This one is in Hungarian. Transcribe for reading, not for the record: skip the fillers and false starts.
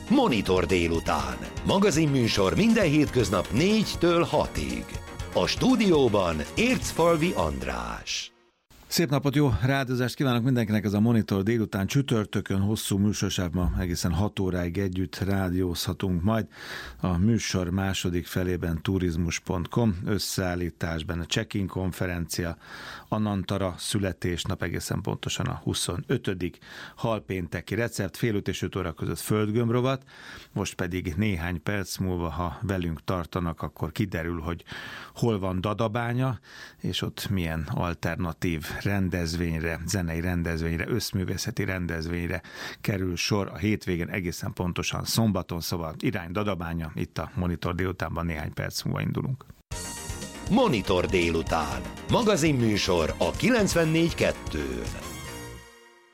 Monitor délután. Magazinműsor minden hétköznap 4-től 6-ig. A stúdióban Ércfalvi András. Szép napot, jó rádiózást kívánok mindenkinek, ez a Monitor délután csütörtökön hosszú műsorsávban egészen 6 óráig együtt rádiózhatunk majd. A műsor második felében turizmus.com összeállításban a check-in konferencia, Anantara születésnap, egészen pontosan a 25. halpénteki recept, fél 5 és 5 óra között földgömbrovat, most pedig néhány perc múlva, ha velünk tartanak, akkor kiderül, hogy hol van Dadabánya, és ott milyen alternatív rendezvényre, zenei rendezvényre, összművészeti rendezvényre kerül sor a hétvégén, egészen pontosan szombaton, szóval irány Dadabánya, itt a Monitor délutánban néhány perc múlva indulunk. Monitor délután. Magazinműsor a 94.2-n.